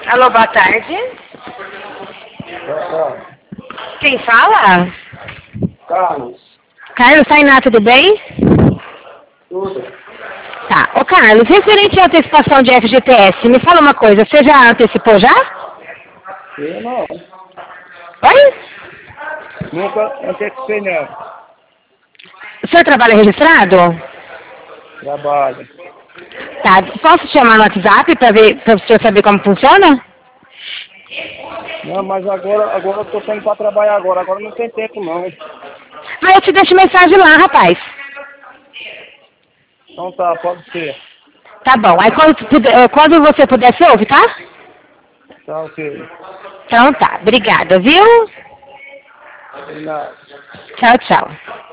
Alô, boa tarde. Boa tarde. Quem fala? Carlos. Carlos Tainá, tudo bem? Tudo. Tá. Ô, Carlos, referente à antecipação de FGTS, me fala uma coisa, você já antecipou já? Eu não. Oi? Nunca antecipei não. O senhor trabalha registrado? Trabalho. Tá. Posso te chamar no WhatsApp para o senhor saber como funciona? Não, mas agora eu tô saindo para trabalhar agora. Agora não tem tempo não. Mas eu te deixo mensagem lá, rapaz. Então tá, pode ser. Tá bom. Aí quando você puder, você ouve, tá? Tá ok. Então tá. Obrigada, viu? De nada. Tchau, tchau.